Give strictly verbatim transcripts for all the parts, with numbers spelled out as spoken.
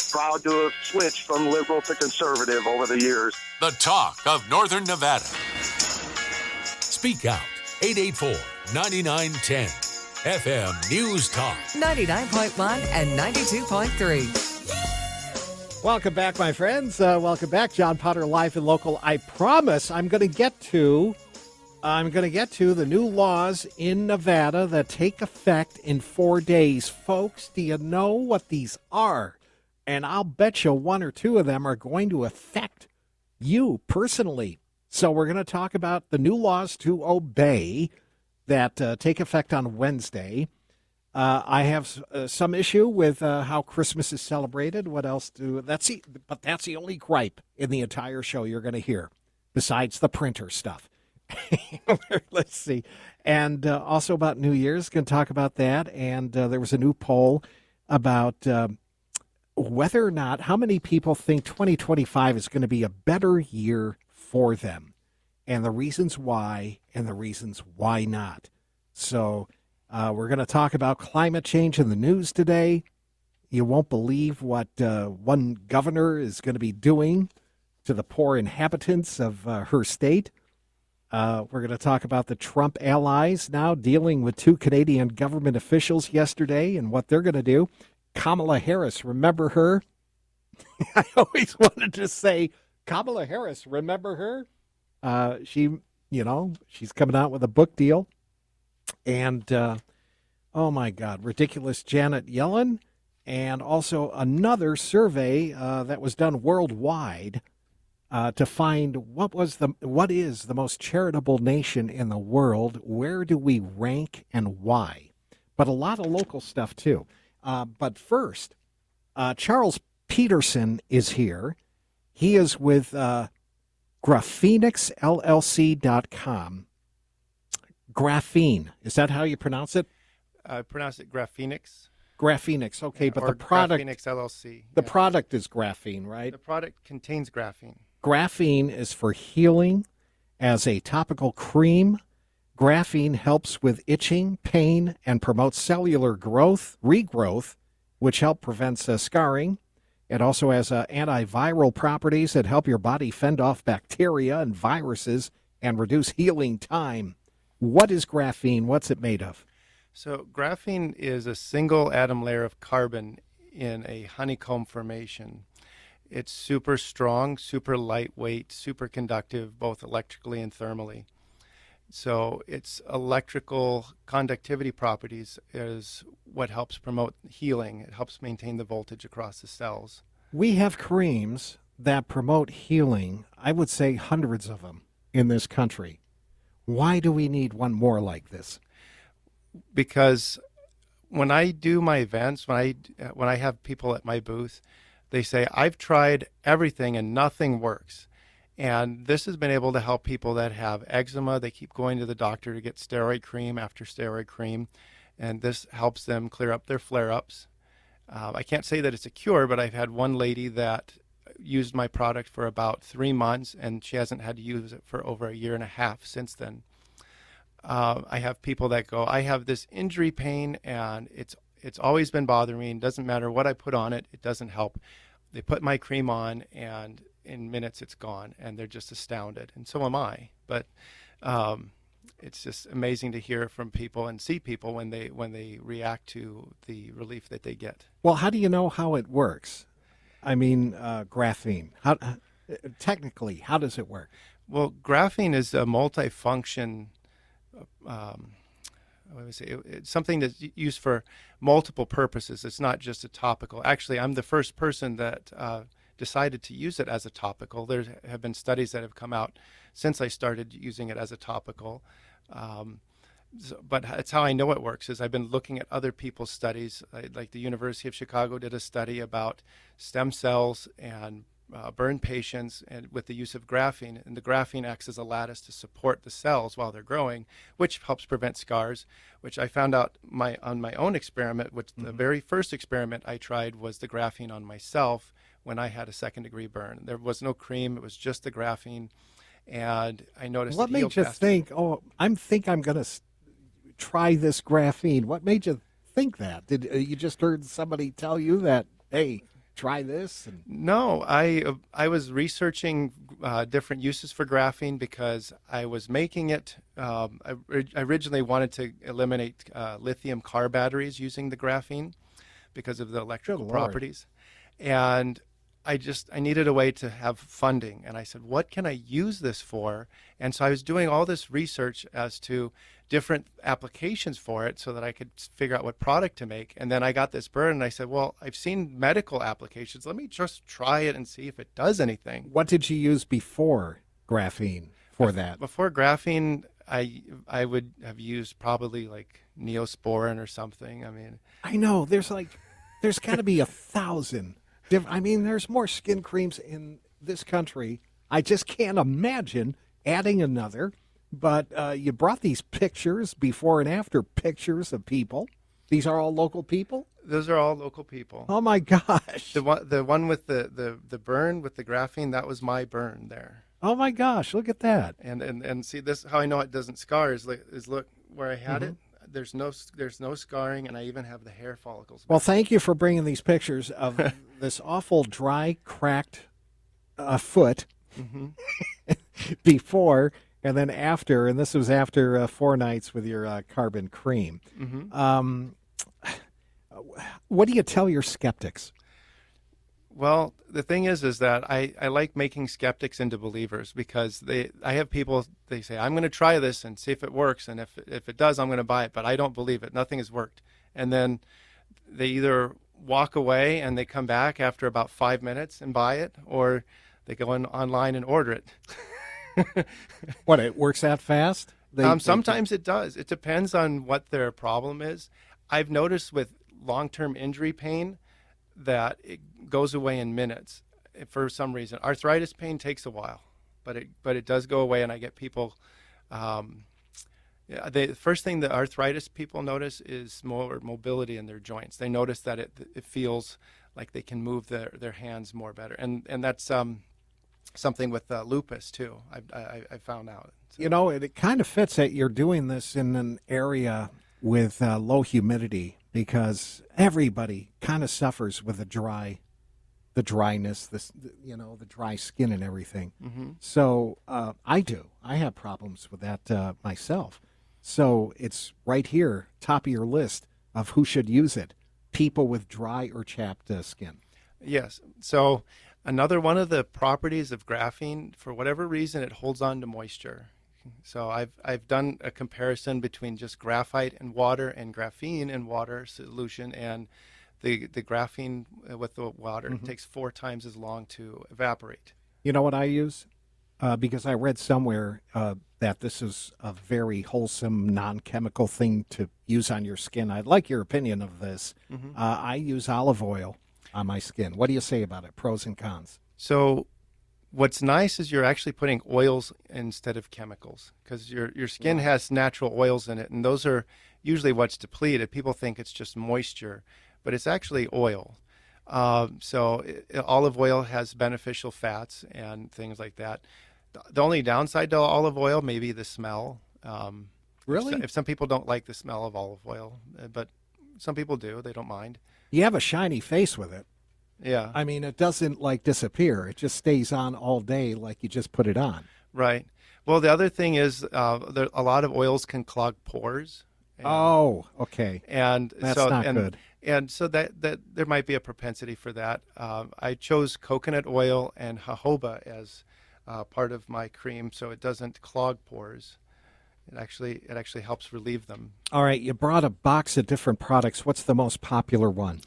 proud to have switched from liberal to conservative over the years. The talk of Northern Nevada. Speak out. eight eight four, nine nine one zero. F M News Talk. ninety-nine point one and ninety-two point three. Welcome back, my friends. Uh, welcome back. John Potter, live and local. I promise I'm going to get to I'm going to get to the new laws in Nevada that take effect in four days. Folks, do you know what these are? And I'll bet you one or two of them are going to affect you personally. So we're going to talk about the new laws to obey that uh, take effect on Wednesday. Uh, I have uh, some issue with uh, how Christmas is celebrated. What else do that's the, but that's the only gripe in the entire show you're going to hear, besides the printer stuff. Let's see, and uh, also about New Year's. Going to talk about that. And uh, there was a new poll about uh, whether or not how many people think twenty twenty-five is going to be a better year for them, and the reasons why, and the reasons why not. So. Uh, we're going to talk about climate change in the news today. You won't believe what uh, one governor is going to be doing to the poor inhabitants of uh, her state. Uh, we're going to talk about the Trump allies now dealing with two Canadian government officials yesterday and what they're going to do. Kamala Harris, remember her? I always wanted to say, Kamala Harris, remember her? Uh, she, you know, she's coming out with a book deal. And, uh, oh, my God, ridiculous Janet Yellen, and also another survey uh, that was done worldwide uh, to find what was the what is the most charitable nation in the world, where do we rank, and why. But a lot of local stuff, too. Uh, but first, uh, Charles Peterson is here. He is with uh, Graphenix L L C dot com. Graphene. Is that how you pronounce it? I pronounce it Graphenix. Graphenix. Okay, yeah, but the product. Graphenix L L C. The yeah. product is graphene, right? The product contains graphene. Graphene is for healing as a topical cream. Graphene helps with itching, pain, and promotes cellular growth, regrowth, which help prevents uh, scarring. It also has uh, antiviral properties that help your body fend off bacteria and viruses and reduce healing time. What is graphene? What's it made of? So graphene is a single atom layer of carbon in a honeycomb formation. It's super strong, super lightweight, super conductive, both electrically and thermally. So its electrical conductivity properties is what helps promote healing. It helps maintain the voltage across the cells. We have creams that promote healing, I would say hundreds of them in this country. Why do we need one more like this? Because when I do my events, when I when I have people at my booth, they say, I've tried everything and nothing works. And this has been able to help people that have eczema. They keep going to the doctor to get steroid cream after steroid cream, and this helps them clear up their flare-ups. Uh, I can't say that it's a cure, but I've had one lady that used my product for about three months, and she hasn't had to use it for over a year and a half since then. Uh, I have people that go, I have this injury pain, and it's it's always been bothering me, and doesn't matter what I put on it, it doesn't help. They put my cream on, and in minutes it's gone, and they're just astounded, and so am I. But um, it's just amazing to hear from people and see people when they when they react to the relief that they get. Well, how do you know how it works? I mean, uh, graphene. How uh, technically, how does it work? Well, graphene is a multifunction. Um, what would I say? It, it's something that's used for multiple purposes. It's not just a topical. Actually, I'm the first person that uh, decided to use it as a topical. There have been studies that have come out since I started using it as a topical. Um, so, but it's how I know it works is I've been looking at other people's studies. I, like the University of Chicago did a study about stem cells and uh, burn patients and with the use of graphene. And the graphene acts as a lattice to support the cells while they're growing, which helps prevent scars, which I found out my on my own experiment, which mm-hmm. the very first experiment I tried was the graphene on myself when I had a second degree burn. There was no cream. It was just the graphene. And I noticed what it made healed you faster. think, oh, I think I'm going to st- try this graphene? What made you think that? Did uh, you just heard somebody tell you that, hey, try this? And... No, I uh, I was researching uh, different uses for graphene because I was making it. Um, I, I originally wanted to eliminate uh, lithium car batteries using the graphene because of the electrical Good Lord. properties, and I just I needed a way to have funding, and I said, what can I use this for? And so I was doing all this research as to different applications for it so that I could figure out what product to make. And then I got this burn, and I said, well, I've seen medical applications. Let me just try it and see if it does anything. What did you use before graphene for that? Before graphene, I I would have used probably like Neosporin or something. I mean, I know there's like there's got to be a thousand. Diff- I mean, there's more skin creams in this country. I just can't imagine adding another. But uh, you brought these pictures, before and after pictures of people. These are all local people? those are all local people. Oh, my gosh. The one, the one with the, the, the burn with the graphene, that was my burn there. Oh, my gosh. Look at that. And and, and see, this how I know it doesn't scar is, like, is look where I had Mm-hmm. it. There's no there's no scarring, and I even have the hair follicles. Well, thank you for bringing these pictures of this awful, dry, cracked uh, foot Mm-hmm. before and then after. And this was after uh, four nights with your uh, carbon cream. Mm-hmm. Um, what do you tell your skeptics? Well, the thing is, is that I, I like making skeptics into believers, because they I have people, they say, I'm going to try this and see if it works. And if, if it does, I'm going to buy it. But I don't believe it. Nothing has worked. And then they either walk away and they come back after about five minutes and buy it, or they go in online and order it. What, it works that fast? They, um, they- sometimes it does. It depends on what their problem is. I've noticed with long-term injury pain that it goes away in minutes for some reason. Arthritis pain takes a while, but it but it does go away, and I get people. Um, yeah, they, the first thing the arthritis people notice is more mobility in their joints. They notice that it it feels like they can move their, their hands more better, and and that's um, something with uh, lupus too. I, I I found out. So, You know, it, it kind of fits that you're doing this in an area with uh, low humidity, because everybody kind of suffers with the dry, the dryness, this, you know, the dry skin and everything. mm-hmm. So uh, I do. I have problems with that uh, myself. So it's right here, top of your list of who should use it. People with dry or chapped uh, skin. Yes. So another one of the properties of graphene, for whatever reason, it holds on to moisture. So I've I've done a comparison between just graphite and water and graphene and water solution, and the the graphene with the water Mm-hmm. it takes four times as long to evaporate. You know what I use? Uh, because I read somewhere uh, that this is a very wholesome, non-chemical thing to use on your skin. I'd like your opinion of this. Mm-hmm. Uh, I use olive oil on my skin. What do you say about it? Pros and cons. So what's nice is you're actually putting oils instead of chemicals, because your your skin has natural oils in it, and those are usually what's depleted. People think it's just moisture, but it's actually oil. Uh, so it, olive oil has beneficial fats and things like that. The, the only downside to olive oil may be the smell. Um, Really? If, if some people don't like the smell of olive oil, uh, but some people do, they don't mind. You have a shiny face with it. Yeah. I mean, it doesn't like disappear. It just stays on all day like you just put it on. Right. Well, the other thing is uh, there, a lot of oils can clog pores. And, Oh, okay. and That's so, not and, good. And so that, that there might be a propensity for that. Um, I chose coconut oil and jojoba as uh, part of my cream, so it doesn't clog pores. It actually it actually helps relieve them. All right, you brought a box of different products. What's the most popular one?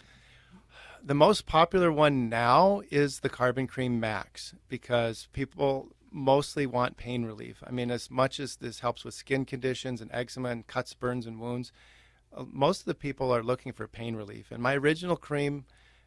The most popular one now is the Carbon Cream Max, because people mostly want pain relief. I mean, as much as this helps with skin conditions and eczema and cuts, burns, and wounds, uh, most of the people are looking for pain relief. And my original cream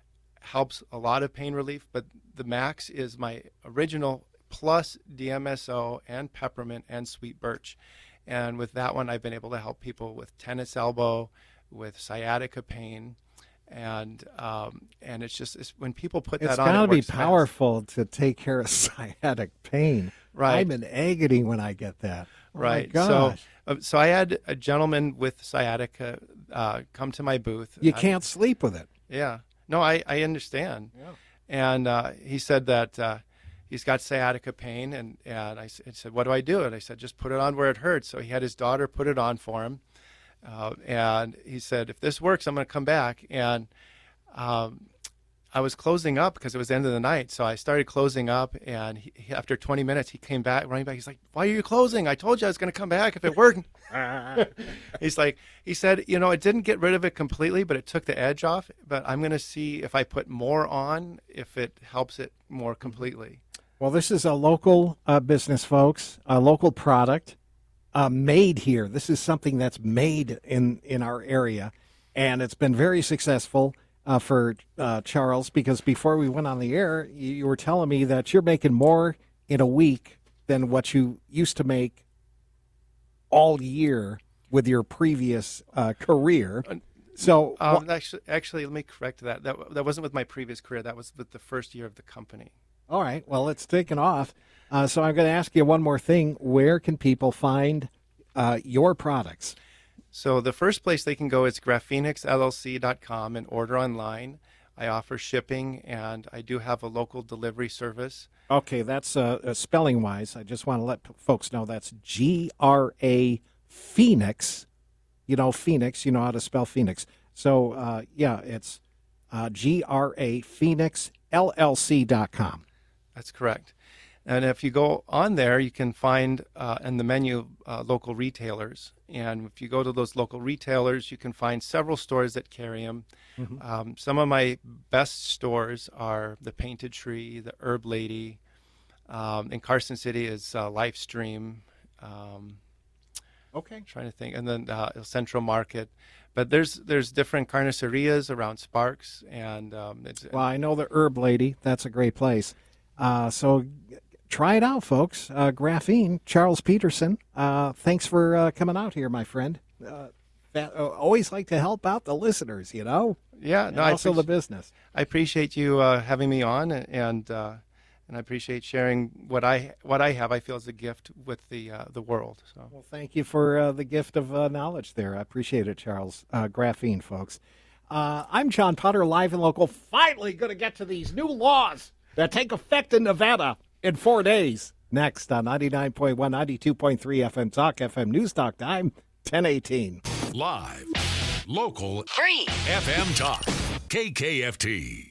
helps a lot of pain relief, but the Max is my original plus D M S O and peppermint and sweet birch. And with that one, I've been able to help people with tennis elbow, with sciatica pain. And um, and it's just it's, when people put It's that on, got to it be works fast. powerful to take care of sciatic pain. Right. I'm in agony when I get that. Oh, Right. My gosh. So uh, so I had a gentleman with sciatica uh, come to my booth. You I- can't sleep with it. yeah. No, I, I understand. Yeah. And uh, he said that uh, he's got sciatica pain, and, and I, s- I said, what do I do? And I said, just put it on where it hurts. So he had his daughter put it on for him. Uh, and he said, if this works, I'm going to come back. And um, I was closing up because it was the end of the night. So I started closing up, and he, he- after twenty minutes, he came back, running back. He's like, why are you closing? I told you I was going to come back if it worked. He's like, he said, you know, it didn't get rid of it completely, but it took the edge off. But I'm going to see if I put more on, if it helps it more completely. Well, this is a local uh, business, folks, a local product uh, made here. This is something that's made in, in our area, and it's been very successful uh, for uh, Charles, because before we went on the air, you, you were telling me that you're making more in a week than what you used to make all year with your previous uh, career. So, Um, actually, actually, let me correct that. That that wasn't with my previous career. That was with the first year of the company. all right, well, it's taken off. Uh, so I'm going to ask you one more thing. Where can people find uh, your products? So the first place they can go is graphenix L L C dot com and order online. I offer shipping, and I do have a local delivery service. Okay, that's uh, uh, spelling wise. I just want to let p- folks know that's G R A Phoenix. You know, Phoenix, you know how to spell Phoenix. So, uh, yeah, it's uh, G R A Phoenix L L C dot com. That's correct. And if you go on there, you can find uh, in the menu uh, local retailers. And if you go to those local retailers, you can find several stores that carry them. Um, some of my best stores are the Painted Tree, the Herb Lady. Um, in Carson City is uh, Lifestream. Um, Okay. trying to think, and then uh, Central Market. But there's there's different carnicerias around Sparks, and um, it's Well, I know the Herb Lady. That's a great place. Uh, so try it out, folks. Uh, Graphene, Charles Peterson. Uh, thanks for uh, coming out here, my friend. Uh, that, uh, always like to help out the listeners, you know, yeah. and No, I also the appreci- business. I appreciate you uh, having me on, and uh, and I appreciate sharing what I what I have. I feel is a gift with the uh, the world. So Well, thank you for uh, the gift of uh, knowledge there. I appreciate it, Charles. Uh, Graphene, folks. Uh, I'm John Potter, live and local. Finally going to get to these new laws that take effect in Nevada in four days. Next on ninety-nine point one, ninety-two point three F M Talk, F M News Talk time, ten eighteen. Live, local, Free. F M Talk, K K F T.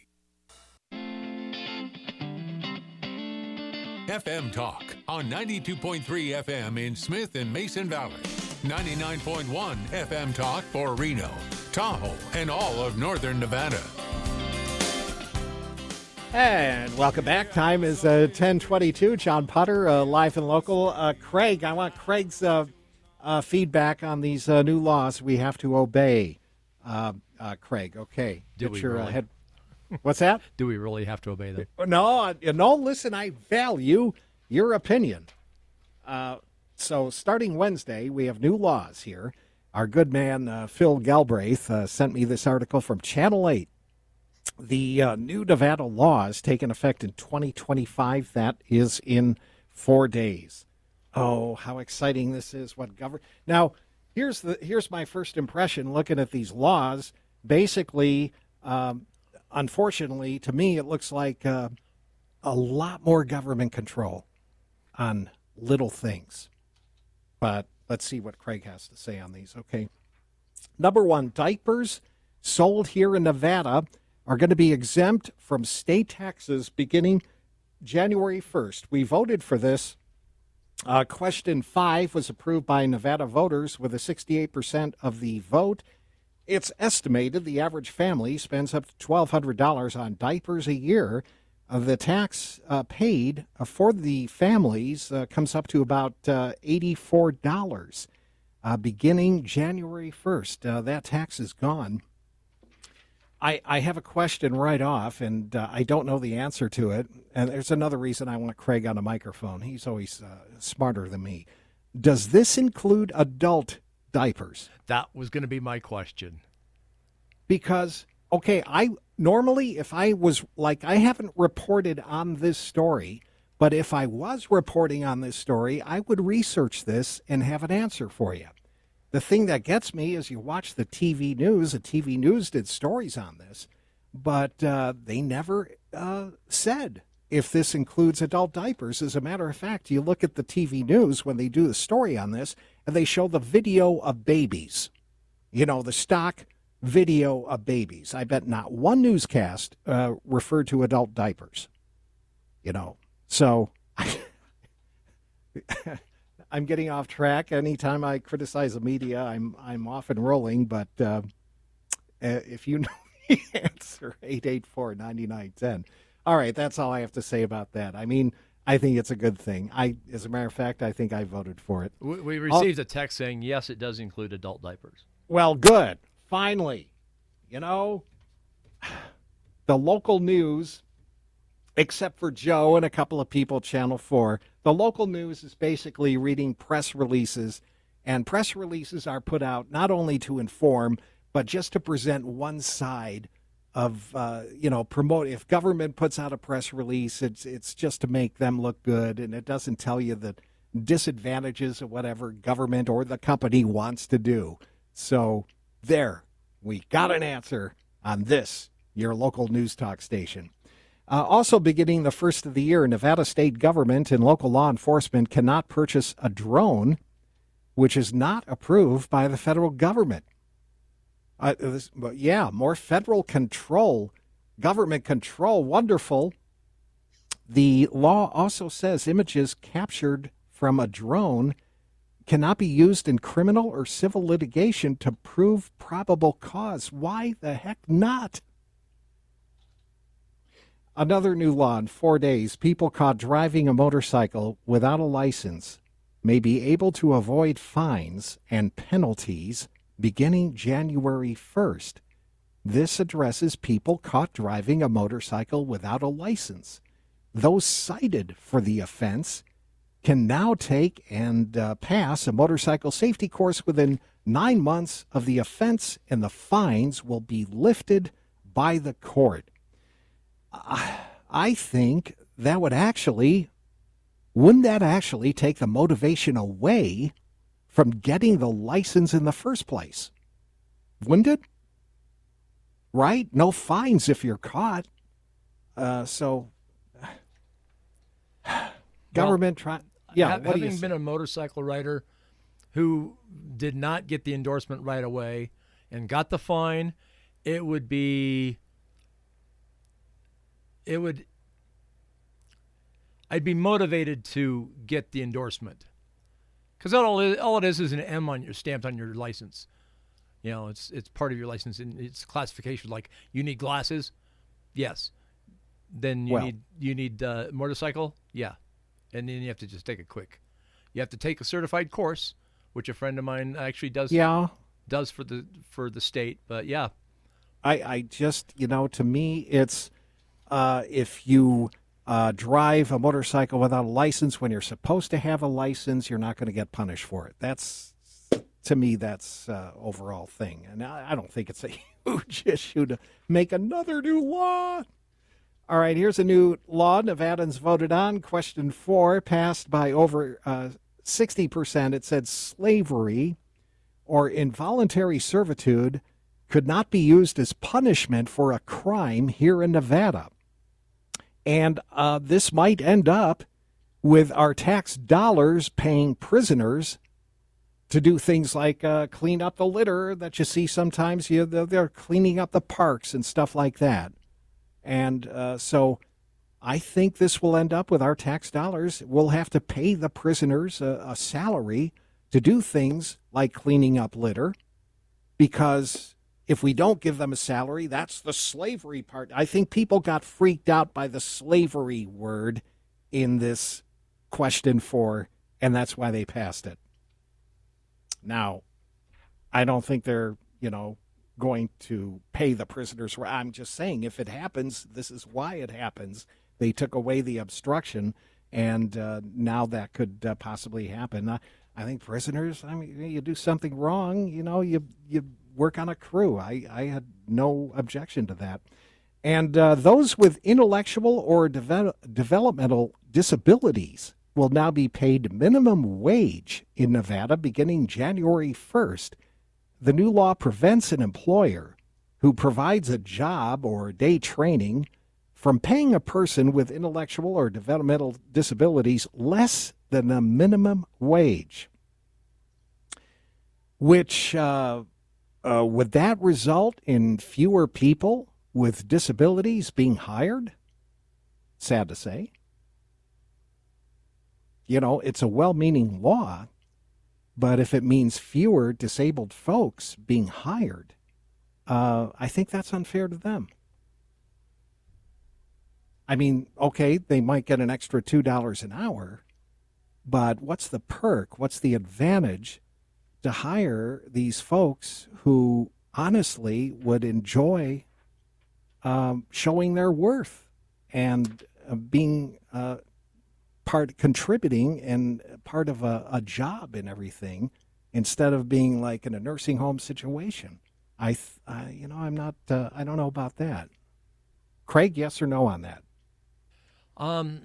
F M Talk on ninety-two point three F M in Smith and Mason Valley. ninety-nine point one F M Talk for Reno, Tahoe, and all of northern Nevada. And welcome back. Time is uh, ten twenty-two. John Potter, uh, live and local. Uh, Craig, I want Craig's uh, uh, feedback on these uh, new laws we have to obey. Uh, uh, Craig, okay. Do Get we your, uh, really? head. What's that? Do we really have to obey them? No, uh, no, listen, I value your opinion. Uh, so starting Wednesday, we have new laws here. Our good man, uh, Phil Galbraith, uh, sent me this article from Channel eight. The uh, new Nevada laws taking effect in twenty twenty-five. That is in four days. Oh, how exciting this is. What govern Now, here's the here's my first impression looking at these laws. Basically, um, unfortunately, to me, it looks like uh, a lot more government control on little things. But let's see what Craig has to say on these. Okay. Number one, diapers sold here in Nevada are going to be exempt from state taxes beginning January first. We voted for this. Uh, question five was approved by Nevada voters with a sixty-eight percent of the vote. It's estimated the average family spends up to twelve hundred dollars on diapers a year. Uh, the tax uh, paid uh, for the families uh, comes up to about uh, eighty-four dollars uh, beginning January first. Uh, that tax is gone. I, I have a question right off, and uh, I don't know the answer to it. And there's another reason I want Craig on a microphone. He's always uh, smarter than me. Does this include adult diapers? That was going to be my question. Because, okay, I normally, if I was like, I haven't reported on this story, but if I was reporting on this story, I would research this and have an answer for you. The thing that gets me is you watch the T V news. The T V news did stories on this. but uh, they never uh, said if this includes adult diapers. As a matter of fact, you look at the T V news when they do the story on this, and they show the video of babies, you know, the stock video of babies. I bet not one newscast uh, referred to adult diapers, you know. So I'm getting off track. Anytime I criticize the media, I'm I'm off and rolling. But uh, if you know the answer, eight eight four, nine nine one zero. All right, that's all I have to say about that. I mean, I think it's a good thing. I, as a matter of fact, I think I voted for it. We, we received a text saying, yes, it does include adult diapers. Well, good. Finally, you know, the local news, except for Joe and a couple of people, Channel four, the local news is basically reading press releases, and press releases are put out not only to inform, but just to present one side of, uh, you know, promote. If government puts out a press release, it's it's just to make them look good, and it doesn't tell you the disadvantages of whatever government or the company wants to do. So there, we got an answer on this, your local news talk station. Uh, also beginning the first of the year, Nevada state government and local law enforcement cannot purchase a drone which is not approved by the federal government. Uh, this, but yeah, more federal control, government control, wonderful. The law also says images captured from a drone cannot be used in criminal or civil litigation to prove probable cause. Why the heck not? Another new law in four days, people caught driving a motorcycle without a license may be able to avoid fines and penalties beginning January first. This addresses people caught driving a motorcycle without a license. Those cited for the offense can now take and uh, pass a motorcycle safety course within nine months of the offense, and the fines will be lifted by the court. Uh, I think that would actually, wouldn't that actually take the motivation away from getting the license in the first place? Wouldn't it? Right? No fines if you're caught. Uh, so, government well, trying. Yeah, ha- what do you having say? been a motorcycle rider who did not get the endorsement right away and got the fine, it would be, it would, I'd be motivated to get the endorsement. Because all it, all it is is an M on your stamped on your license. You know, it's it's part of your license, and it's classification. Like, you need glasses, yes. Then you Well. need you need uh, motorcycle, yeah. And then you have to just take a quick. You have to take a certified course, which a friend of mine actually does. Yeah. Does for the for the state, but yeah. I, I just, you know, to me, it's uh, if you uh, drive a motorcycle without a license when you're supposed to have a license, you're not going to get punished for it. That's, to me, that's uh, overall thing. And I, I don't think it's a huge issue to make another new law. All right, here's a new law Nevadans voted on. Question four, passed by over uh, sixty percent. It said slavery or involuntary servitude could not be used as punishment for a crime here in Nevada. And uh, this might end up with our tax dollars paying prisoners to do things like uh, clean up the litter that you see sometimes. You, they're cleaning up the parks and stuff like that. And uh, so I think this will end up with our tax dollars. We'll have to pay the prisoners a, a salary to do things like cleaning up litter, because if we don't give them a salary, that's the slavery part. I think people got freaked out by the slavery word in this question four, and that's why they passed it. Now, I don't think they're, you know, going to pay the prisoners. I'm just saying, if it happens, this is why it happens. They took away the obstruction, and uh, now that could uh, possibly happen. Uh, I think prisoners, I mean, you do something wrong, you know, you you work on a crew. I, I had no objection to that. And uh, those with intellectual or devel- developmental disabilities will now be paid minimum wage in Nevada beginning January first. The new law prevents an employer who provides a job or day training from paying a person with intellectual or developmental disabilities less than the minimum wage. Which, uh, uh, would that result in fewer people with disabilities being hired? Sad to say. You know, it's a well-meaning law, but if it means fewer disabled folks being hired, uh, I think that's unfair to them. I mean, okay, they might get an extra two dollars an hour, but what's the perk? What's the advantage to hire these folks who honestly would enjoy um, showing their worth and uh, being uh, part contributing and part of a, a job and everything, instead of being like in a nursing home situation? I, th- I you know, I'm not. Uh, I don't know about that. Craig, yes or no on that? Um,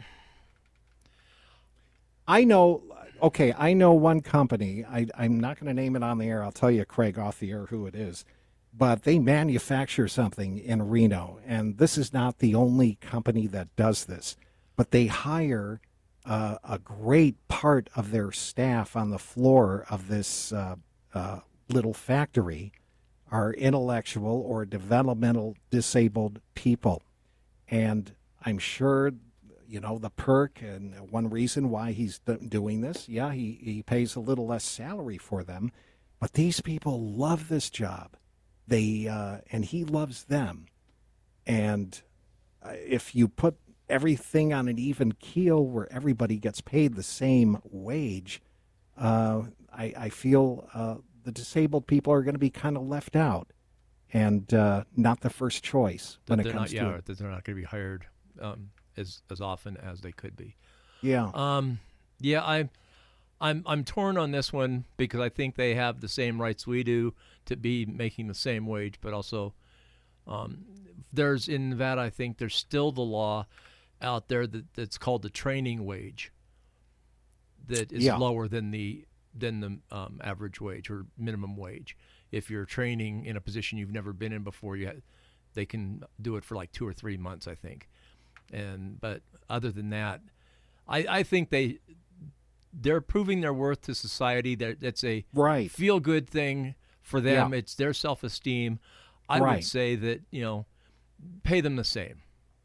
I know. Okay, I know one company. I, I'm not going to name it on the air. I'll tell you, Craig, off the air who it is. But they manufacture something in Reno, and this is not the only company that does this. But they hire uh, a great part of their staff on the floor of this uh, uh, little factory are intellectual or developmental disabled people. And I'm sure, you know, the perk and one reason why he's doing this, yeah, he, he pays a little less salary for them, but these people love this job. They uh, and he loves them. And uh, if you put everything on an even keel where everybody gets paid the same wage, uh, I, I feel uh, the disabled people are going to be kind of left out and uh, not the first choice when it they're comes not, to yeah, it. that they're not going to be hired um, as as often as they could be. Yeah. Um, yeah, I, I'm I'm torn on this one because I think they have the same rights we do to be making the same wage, but also um, there's in Nevada, I think there's still the law out there that, that's called the training wage that is Yeah. lower than the than the um, average wage or minimum wage. If you're training in a position you've never been in before, you ha- they can do it for like two or three months, I think. And but other than that, I, I think they they're proving their worth to society. That that's a Right. feel good thing for them. Yeah. It's their self esteem. I Right. would say that, you know, pay them the same.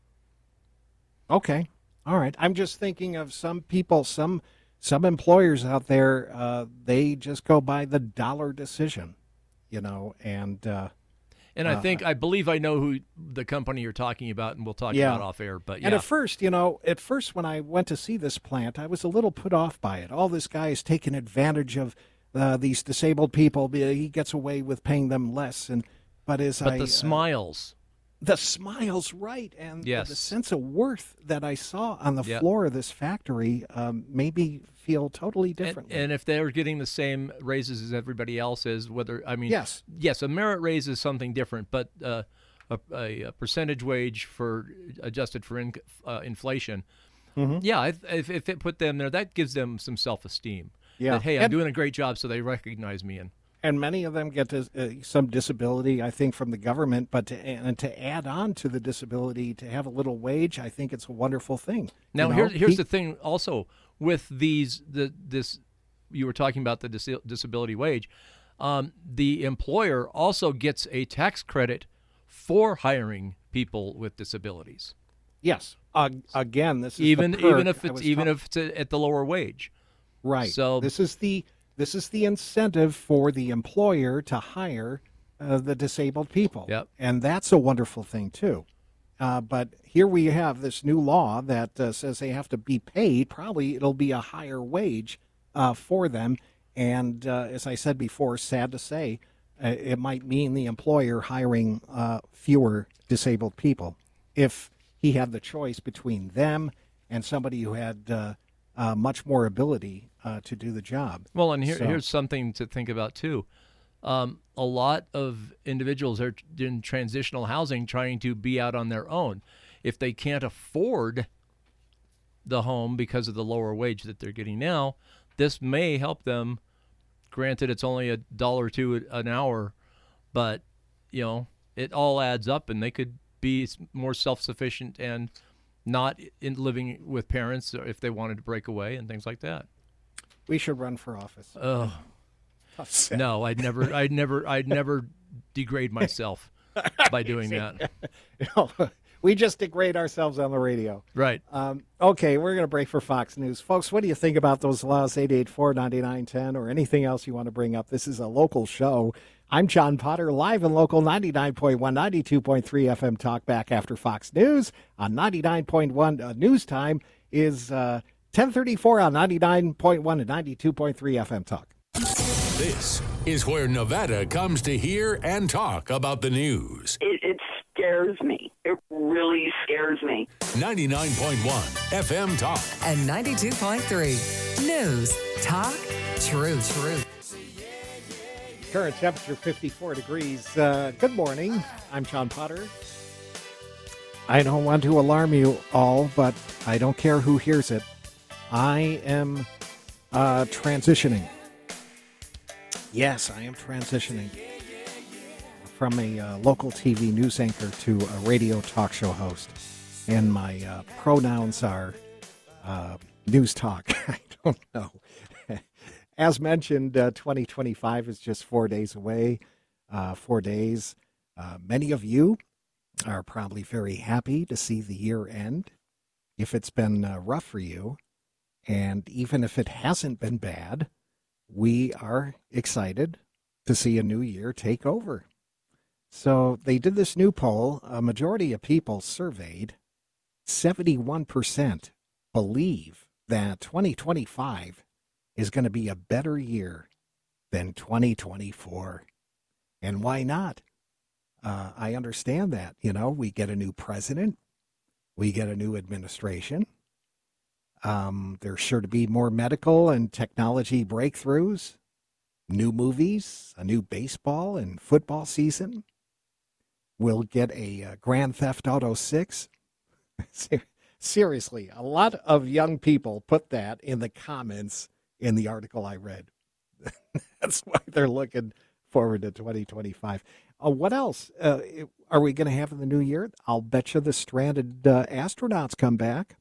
Okay. All right. I'm just thinking of some people, some some employers out there, uh, they just go by the dollar decision, you know, and uh, And I Uh, think I believe I know who the company you're talking about, and we'll talk Yeah. about off air. But yeah, and at first, you know, at first when I went to see this plant, I was a little put off by it. All this guy is taking advantage of uh, these disabled people. He gets away with paying them less, and but as but I the uh, smiles. the smiles, right, and Yes. the sense of worth that I saw on the Yep. floor of this factory um, made me feel totally And, differently. and if they're getting the same raises as everybody else is, whether I mean, Yes. yes, a merit raise is something different, but uh, a, a, a percentage wage for adjusted for in, uh, inflation, Mm-hmm. yeah, if, if if it put them there, that gives them some self esteem. Yeah. That, hey, I'm And- doing a great job, so they recognize me. And And many of them get dis- uh, some disability, I think, from the government. But to, and to add on to the disability, to have a little wage, I think it's a wonderful thing. now You know, here's here's he- the thing. Also, with these the this you were talking about the dis- disability wage, um, the employer also gets a tax credit for hiring people with disabilities. yes. Uh, again, this is the even perk even if I it's was even talk- if it's at the lower wage. right. so- this is the this is the incentive for the employer to hire uh, the disabled people. Yep. And that's a wonderful thing too. Uh, but here we have this new law that uh, says they have to be paid. Probably it'll be a higher wage uh, for them. And uh, as I said before, sad to say, uh, it might mean the employer hiring uh, fewer disabled people if he had the choice between them and somebody who had uh, uh, much more ability uh, to do the job. Well, and here, So- here's something to think about too. Um, a lot of individuals are in transitional housing trying to be out on their own. If they can't afford the home because of the lower wage that they're getting now, this may help them. Granted, it's only a dollar or two an hour, but you know, it all adds up, and they could be more self-sufficient and not in living with parents if they wanted to break away and things like that. We should run for office. Oh, no, I'd never, I'd never, I'd never degrade myself by doing that. No, we just degrade ourselves on the radio. Right. Um, okay, we're going to break for Fox News. Folks, what do you think about those laws, eight eight four, nine nine one zero, or anything else you want to bring up? This is a local show. I'm John Potter, live and local, ninety-nine point one, ninety-two point three F M Talk, back after Fox News on ninety-nine point one. Uh, news time is uh, ten thirty-four on ninety-nine point one and ninety-two point three F M Talk. This is where Nevada comes to hear and talk about the news. It, it scares me. It really scares me. ninety-nine point one F M Talk. And ninety-two point three. News, talk, truth, truth. Current temperature fifty-four degrees. Uh, good morning. I'm John Potter. I don't want to alarm you all, but I don't care who hears it. I am uh, transitioning. Yes, I am transitioning from a uh, local T V news anchor to a radio talk show host. And my uh, pronouns are uh, news talk. I don't know. As mentioned, uh, twenty twenty-five is just four days away. Uh, four days. Uh, many of you are probably very happy to see the year end. If it's been uh, rough for you, and even if it hasn't been bad, we are excited to see a new year take over. So they did this new poll. A majority of people surveyed, seventy-one percent believe that twenty twenty-five is going to be a better year than twenty twenty-four. And why not? Uh, I understand that. You know, we get a new president. We get a new administration. Um, there's sure to be more medical and technology breakthroughs, new movies, a new baseball and football season. We'll get a uh, Grand Theft Auto six. Seriously, a lot of young people put that in the comments in the article I read. That's why they're looking forward to twenty twenty-five. Uh, what else uh, are we going to have in the new year? I'll bet you the stranded uh, astronauts come back.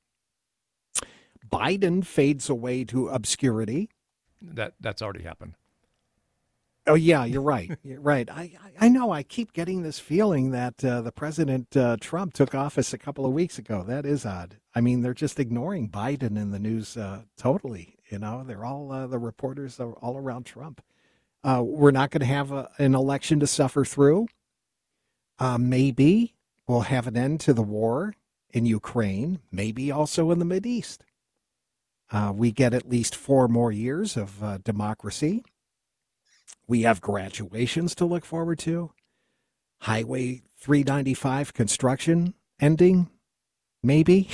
Biden fades away to obscurity. That that's already happened. Oh, yeah, you're right. You're right. I, I, I know. I keep getting this feeling that uh, the President uh, Trump took office a couple of weeks ago. That is odd. I mean, they're just ignoring Biden in the news uh, totally. You know, they're all, uh, the reporters are all around Trump. Uh, we're not going to have a, an election to suffer through. Uh, maybe we'll have an end to the war in Ukraine, maybe also in the Mideast. Uh, we get at least four more years of uh, democracy. We have graduations to look forward to. Highway three ninety-five construction ending, maybe.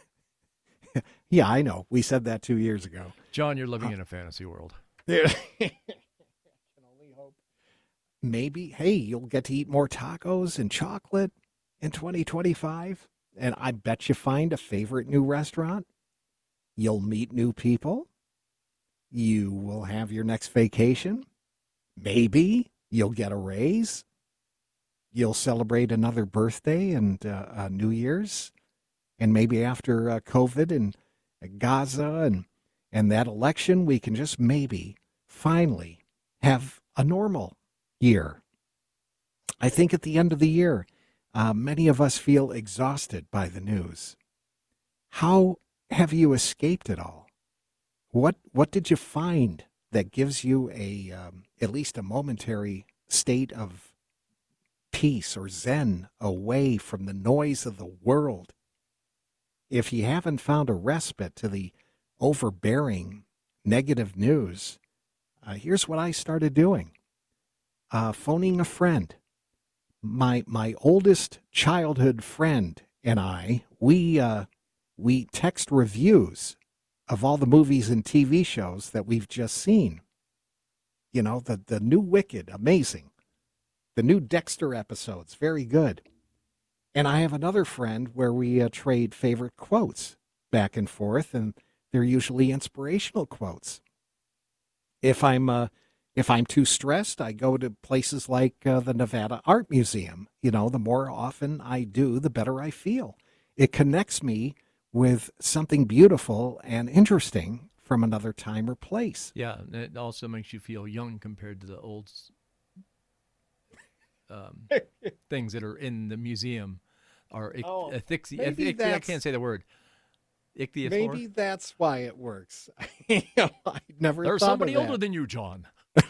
Yeah, I know. We said that two years ago. John, you're living uh, in a fantasy world. I can only hope. Maybe, hey, you'll get to eat more tacos and chocolate in twenty twenty-five. And I bet you find a favorite new restaurant. You'll meet new people. You will have your next vacation. Maybe you'll get a raise. You'll celebrate another birthday and uh, uh, New Year's. And maybe after uh, COVID and uh, Gaza and, and that election, we can just maybe finally have a normal year. I think at the end of the year, uh, many of us feel exhausted by the news. How have you escaped it all? What what did you find that gives you a um, at least a momentary state of peace or zen away from the noise of the world? If you haven't found a respite to the overbearing negative news, uh, here's what I started doing. Uh, phoning a friend. My my oldest childhood friend and I, we uh, we text reviews of all the movies and T V shows that we've just seen. You know, the, the new Wicked, amazing. The new Dexter episodes, very good. And I have another friend where we uh, trade favorite quotes back and forth, and they're usually inspirational quotes. If I'm uh, If I'm too stressed, I go to places like uh, the Nevada Art Museum. You know, the more often I do, the better I feel. It connects me with something beautiful and interesting from another time or place. Yeah, and it also makes you feel young compared to the old um, things that are in the museum. Or ich- Oh, ithixi- maybe ich- I that's- can't say the word. Ichthyosaur? Maybe that's why it works. I never There's thought somebody of older that. than you, John.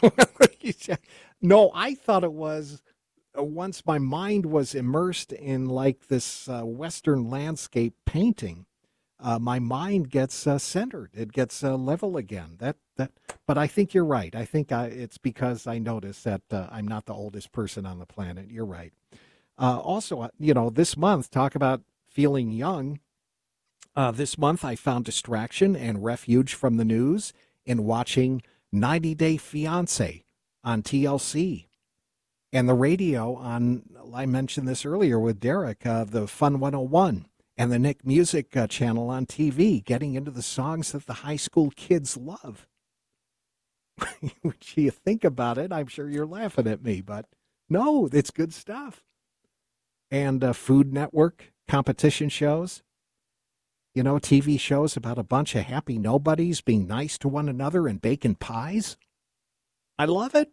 No, I thought it was uh, once my mind was immersed in like this uh, Western landscape painting. Uh, my mind gets uh, centered. It gets uh, level again. That that. But I think you're right. I think I, it's because I noticed that uh, I'm not the oldest person on the planet. You're right. Uh, also, uh, you know, this month, talk about feeling young. Uh, this month, I found distraction and refuge from the news in watching ninety Day Fiancé on T L C and the radio on, I mentioned this earlier with Derek, uh, the Fun one oh one and the Nick Music uh, channel on T V, getting into the songs that the high school kids love. When you think about it, I'm sure you're laughing at me, but no, it's good stuff. And uh, Food Network competition shows. You know, T V shows about a bunch of happy nobodies being nice to one another and baking pies. I love it.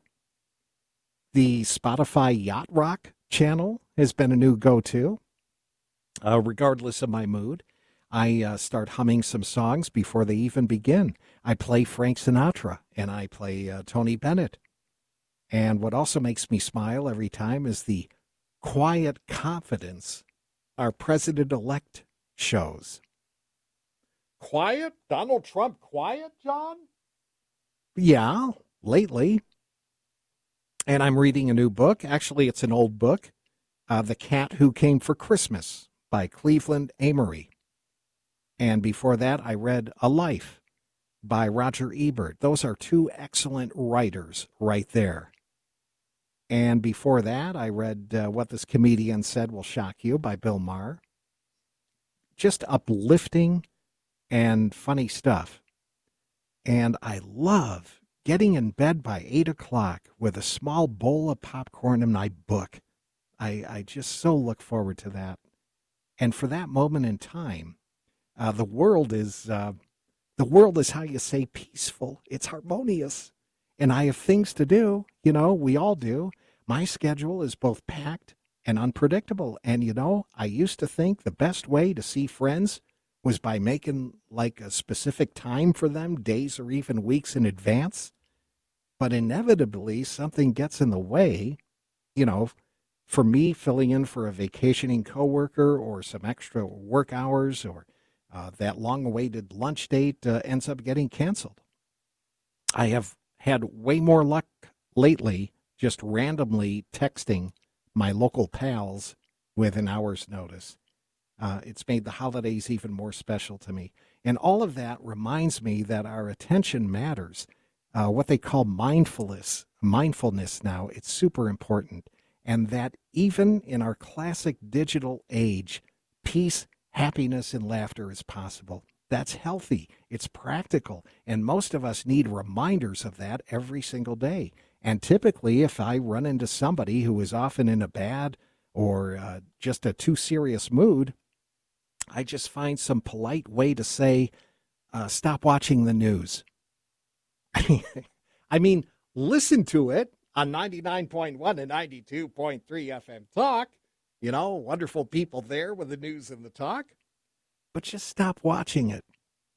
The Spotify Yacht Rock channel has been a new go-to. Uh, regardless of my mood, I uh, start humming some songs before they even begin. I play Frank Sinatra and I play uh, Tony Bennett. And what also makes me smile every time is the quiet confidence our president-elect shows. Quiet? Donald Trump quiet, John? Yeah, lately. And I'm reading a new book. Actually, it's an old book, uh, The Cat Who Came for Christmas by Cleveland Amory. And before that, I read A Life by Roger Ebert. Those are two excellent writers right there. And before that, I read uh, What This Comedian Said Will Shock You by Bill Maher. Just uplifting and funny stuff. And I love getting in bed by eight o'clock with a small bowl of popcorn and my book. I, I just so look forward to that. And for that moment in time, uh, the world is uh, the world is how you say peaceful. It's harmonious. And I have things to do. You know, we all do. My schedule is both packed and unpredictable. And, you know, I used to think the best way to see friends was by making like a specific time for them, days or even weeks in advance. But inevitably, something gets in the way, you know, for me filling in for a vacationing coworker or some extra work hours or uh, that long-awaited lunch date uh, ends up getting canceled. I have had way more luck lately just randomly texting my local pals with an hour's notice. Uh, it's made the holidays even more special to me. And all of that reminds me that our attention matters. Uh, what they call mindfulness, mindfulness now, it's super important. And that even in our classic digital age, peace, happiness, and laughter is possible. That's healthy. It's practical. And most of us need reminders of that every single day. And typically, if I run into somebody who is often in a bad or uh, just a too serious mood, I just find some polite way to say, uh, stop watching the news. I mean, I mean, listen to it on ninety-nine point one and ninety-two point three F M Talk. You know, wonderful people there with the news and the talk. But just stop watching it.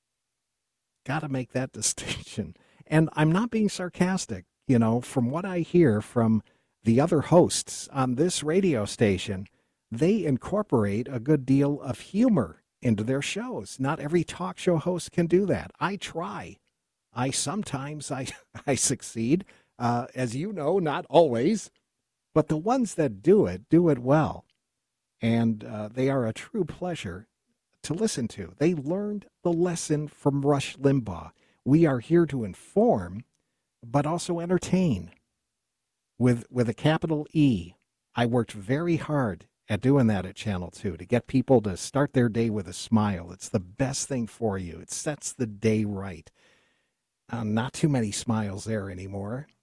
Got to make that distinction. And I'm not being sarcastic. You know, from what I hear from the other hosts on this radio station, they incorporate a good deal of humor into their shows. Not every talk show host can do that. I try. I sometimes I, I succeed. Uh, as you know, not always. But the ones that do it, do it well. And uh, they are a true pleasure to listen to. They learned the lesson from Rush Limbaugh. We are here to inform, but also entertain. With, with a capital E. I worked very hard at doing that at Channel two to get people to start their day with a smile. It's the best thing for you. It sets the day right. Uh, not too many smiles there anymore.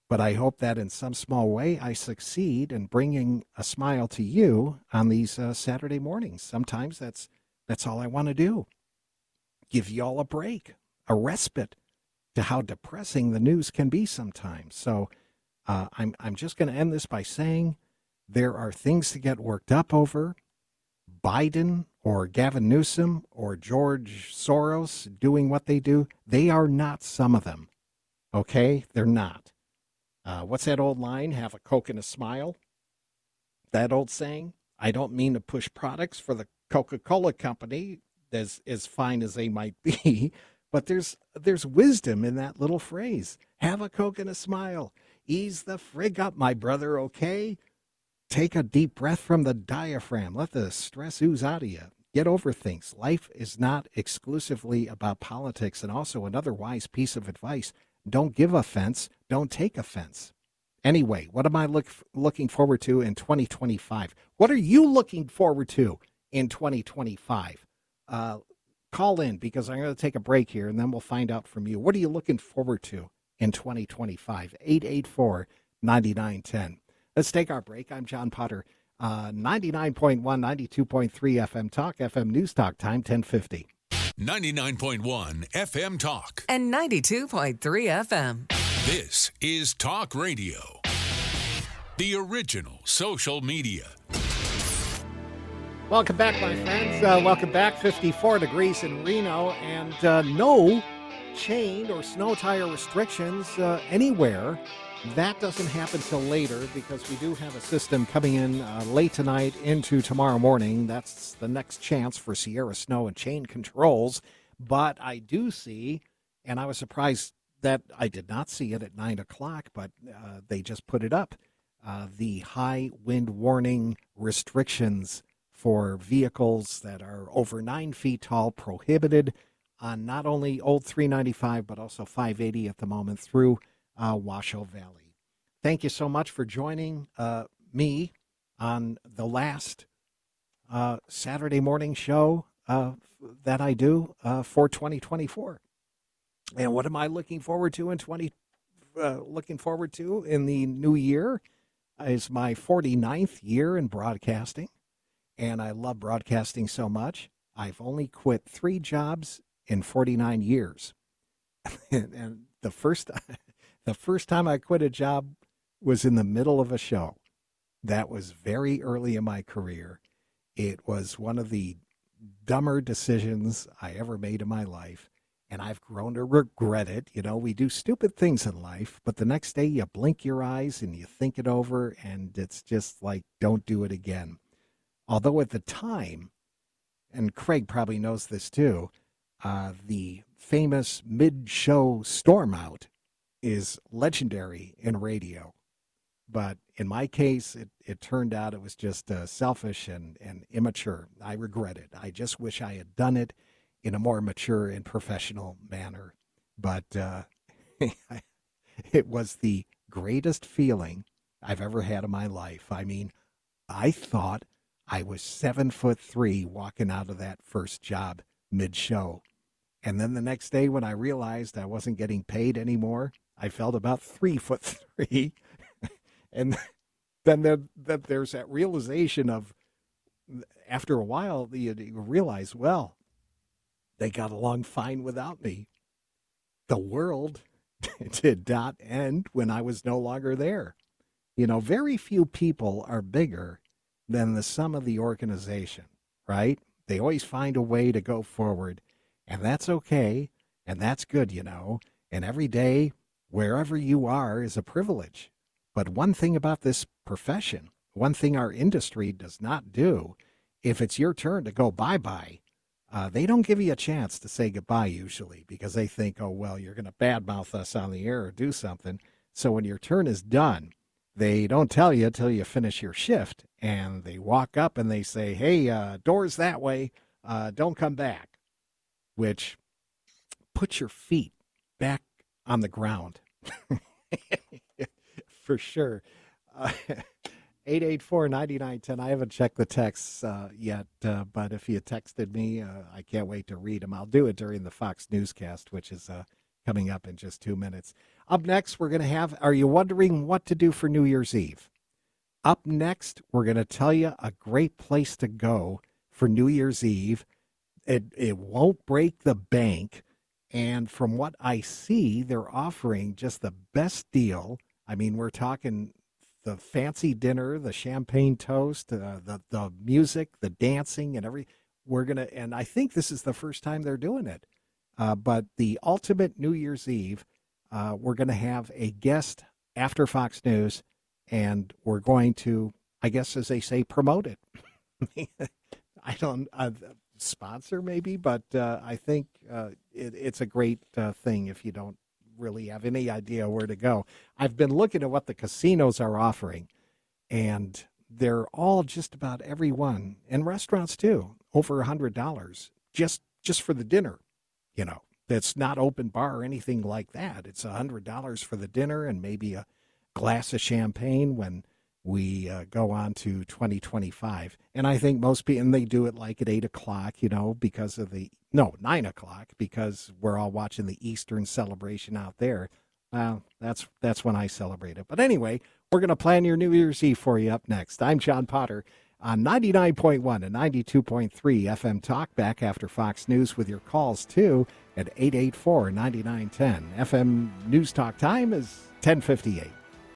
But I hope that in some small way I succeed in bringing a smile to you on these uh, Saturday mornings. Sometimes that's that's all I want to do. Give you all a break, a respite to how depressing the news can be sometimes. So uh, I'm I'm just going to end this by saying there are things to get worked up over. Biden or Gavin Newsom or George Soros doing what they do, they are not some of them. Okay? They're not. Uh, what's that old line? Have a Coke and a smile? That old saying? I don't mean to push products for the Coca-Cola company as, as fine as they might be, but there's there's wisdom in that little phrase. Have a Coke and a smile. Ease the frig up, my brother, okay? Take a deep breath from the diaphragm. Let the stress ooze out of you. Get over things. Life is not exclusively about politics. And also another wise piece of advice, don't give offense, don't take offense. Anyway, what am I look, looking forward to in twenty twenty-five? What are you looking forward to in twenty twenty-five? Uh, call in because I'm going to take a break here and then we'll find out from you. What are you looking forward to in twenty twenty-five? eight eight four, nine nine one zero. Let's take our break. I'm John Potter, uh, ninety-nine point one, ninety-two point three F M Talk, F M News Talk, time ten fifty. ninety-nine point one F M Talk. And ninety-two point three F M. This is Talk Radio, the original social media. Welcome back, my friends. Uh, welcome back. fifty-four degrees in Reno, and uh, no chain or snow tire restrictions uh, anywhere. That doesn't happen till later because we do have a system coming in uh, late tonight into tomorrow morning. That's the next chance for Sierra Snow and chain controls. But I do see, and I was surprised that I did not see it at nine o'clock, but uh, they just put it up, uh, the high wind warning restrictions for vehicles that are over nine feet tall, prohibited on not only Old three ninety-five, but also five eighty at the moment through uh, Washoe Valley. Thank you so much for joining uh, me on the last uh, Saturday morning show uh, that I do uh, for twenty twenty-four. And what am I looking forward to in twenty? Uh, looking forward to in the new year is my forty-ninth year in broadcasting, and I love broadcasting so much. I've only quit three jobs in forty-nine years, and, and the first the first time I quit a job was in the middle of a show. That was very early in my career. It was one of the dumber decisions I ever made in my life. And I've grown to regret it. You know, we do stupid things in life, but the next day you blink your eyes and you think it over, and it's just like, don't do it again. Although at the time, and Craig probably knows this too, uh, the famous mid-show storm out is legendary in radio. But in my case, it, it turned out it was just uh, selfish and, and immature. I regret it. I just wish I had done it in a more mature and professional manner. But uh, it was the greatest feeling I've ever had in my life. I mean, I thought I was seven foot three walking out of that first job mid-show. And then the next day when I realized I wasn't getting paid anymore, I felt about three foot three. And then there, that there's that realization of, after a while, you, you realize, well, they got along fine without me. The world did not end when I was no longer there. You know, very few people are bigger than the sum of the organization, right? They always find a way to go forward, and that's okay, and that's good, you know. And every day, wherever you are, is a privilege. But one thing about this profession, one thing our industry does not do, if it's your turn to go bye-bye, Uh, they don't give you a chance to say goodbye usually because they think, oh, well, you're going to badmouth us on the air or do something. So when your turn is done, they don't tell you till you finish your shift. And they walk up and they say, hey, uh, doors that way, uh, don't come back, which put your feet back on the ground. For sure. Uh, eight eight four, nine nine one zero. I haven't checked the texts uh, yet, uh, but if you texted me, uh, I can't wait to read them. I'll do it during the Fox newscast, which is uh, coming up in just two minutes. Up next, we're going to have, are you wondering what to do for New Year's Eve? Up next, we're going to tell you a great place to go for New Year's Eve. It, it won't break the bank. And from what I see, they're offering just the best deal. I mean, we're talking the fancy dinner, the champagne toast, uh, the, the music, the dancing, and every. We're going to, and I think this is the first time they're doing it. Uh, but the ultimate New Year's Eve, uh, we're going to have a guest after Fox News, and we're going to, I guess, as they say, promote it. I don't uh, sponsor maybe, but uh, I think uh, it, it's a great uh, thing if you don't really have any idea where to go. I've been looking at what the casinos are offering, and they're all just about every one, and restaurants too, over a hundred dollars just just for the dinner. You know, that's not open bar or anything like that. It's a hundred dollars for the dinner and maybe a glass of champagne when we uh, go on to twenty twenty-five. And I think most people, and they do it like at eight o'clock, you know, because of the, no, nine o'clock, because we're all watching the Eastern celebration out there. Well, that's, that's when I celebrate it. But anyway, we're going to plan your New Year's Eve for you up next. I'm John Potter on ninety-nine point one and ninety-two point three F M Talk, back after Fox News with your calls too at eight eight four, nine nine one zero. F M News Talk time is ten fifty-eight.